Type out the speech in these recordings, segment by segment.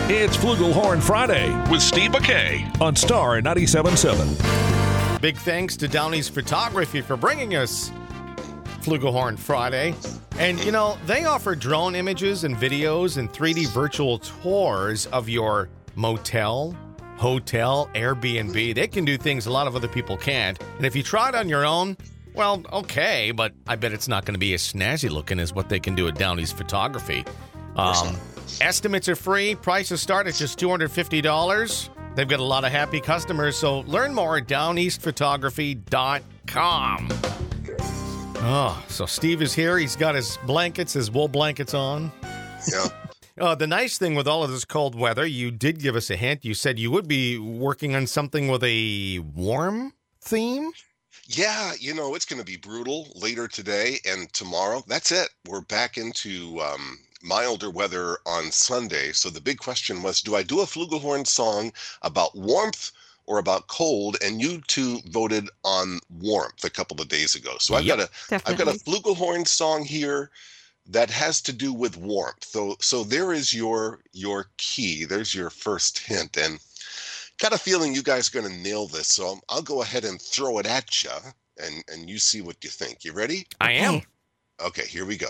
It's Flugelhorn Friday with Steve McKay on Star 97.7. Big thanks to Downey's Photography for bringing us Flugelhorn Friday. And, you know, they offer drone images and videos and 3D virtual tours of your motel, hotel, Airbnb. They can do things a lot of other people can't. And if you try it on your own, well, okay, but I bet it's not going to be as snazzy looking as what they can do at Downey's Photography. Estimates are free. Prices start at just $250. They've got a lot of happy customers, so learn more at downeastphotography.com. Oh, so Steve is here. He's got his blankets, his wool blankets on. Yeah. The nice thing with all of this cold weather, you did give us a hint. You said you would be working on something with a warm theme? Yeah, you know, it's going to be brutal later today and tomorrow. That's it. We're back into milder weather on Sunday. So the big question was, do I do a Flugelhorn song about warmth or about cold? And you two voted on warmth a couple of days ago. So I've got a Flugelhorn song here that has to do with warmth. So there is your key. There's your first hint. And got a feeling you guys are going to nail this. So I'll go ahead and throw it at you and you see what you think. You ready? I am. Okay, here we go.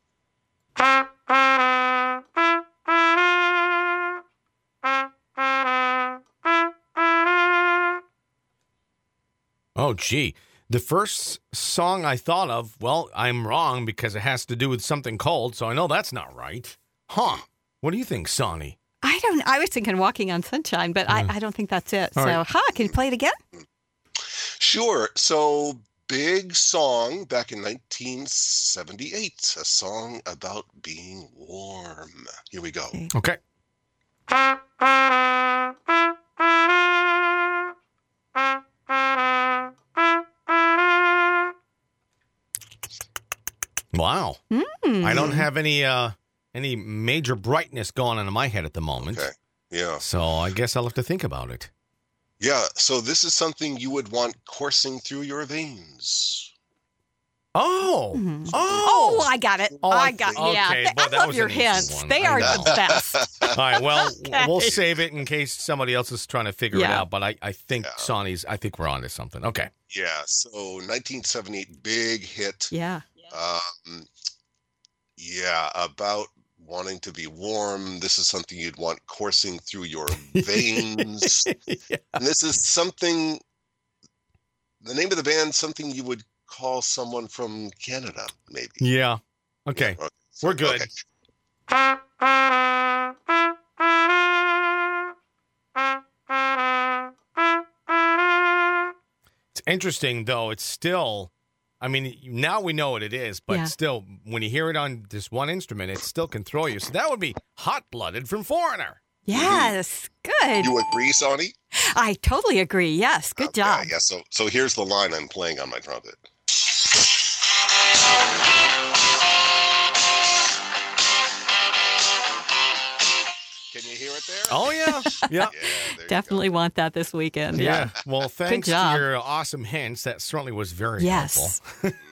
Oh, gee. The first song I thought of, well, I'm wrong because it has to do with something cold, so I know that's not right. Huh. What do you think, Sonny? I was thinking Walking on Sunshine, but I don't think that's it. All So, right. can you play it again? Sure. So big song back in 1978, a song about being warm. Here we go. Okay. Wow. I don't have any major brightness going on in my head at the moment. Okay. Yeah. So I guess I'll have to think about it. Yeah. So this is something you would want coursing through your veins. Oh. Mhm. Oh. Oh, I got it. Oh, I got okay, yeah. but I that love was your an easy hints. one. They I are know. the best. All right, well, Okay. we'll save it in case somebody else is trying to figure it Yeah. out, but I think Yeah. I think we're on to something. Okay. Yeah. So 1978, big hit. Yeah. Yeah. About wanting to be warm. This is something you'd want coursing through your veins. Yeah. And this is something, the name of the band, something you would call someone from Canada, maybe. Yeah. Okay. Okay. We're good. Okay. It's interesting, though. It's still, I mean, now we know what it is, but Yeah. still, when you hear it on this one instrument, it still can throw you. So that would be Hot Blooded from Foreigner. Yes. Good. You agree, Sonny? I totally agree. Yes. Good job. Yeah. So here's the line I'm playing on my trumpet. Can you hear it there? Oh, yeah. Yeah. Yeah, there Definitely want that this weekend. Yeah. Well, thanks to job. your awesome hints. That certainly was very Yes. helpful.